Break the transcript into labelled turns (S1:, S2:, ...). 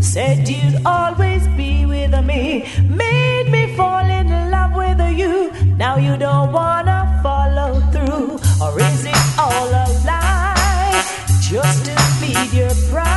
S1: Said you'd always be with me, made me fall in love with you. Now you don't wanna follow through, or is it all a lie just to feed your pride?